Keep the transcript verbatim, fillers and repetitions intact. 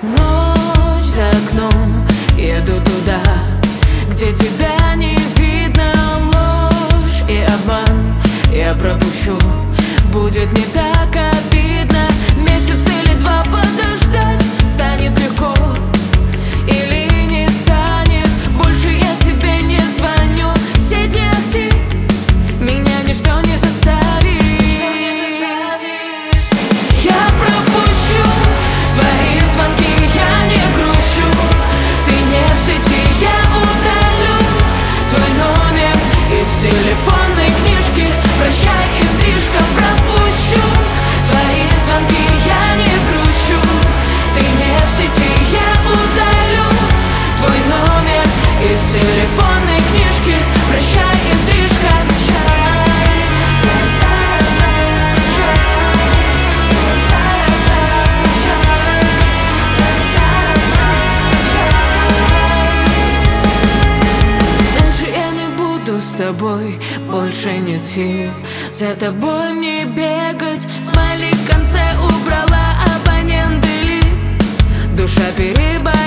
Ночь за окном, еду туда, где тебя не видно. Ложь и обман я пропущу, будет не так обидно. Месяц или два подождать станет легко или не станет. Больше я тебе не звоню, все дни ахти, меня ничто не заставит. Я пропущу твои звонки, я не грущу. Ты не в сети, я удалю твой номер из телефонной книжки. Прощай, интрижка, пропущу твои звонки, я не грущу. Ты не в сети, я удалю твой номер из телефонной книжки. Прощай, интрижка, с тобой больше нет сил, за тобой мне бегать. Смайлик в конце убрала, абонент делит, душа переболит.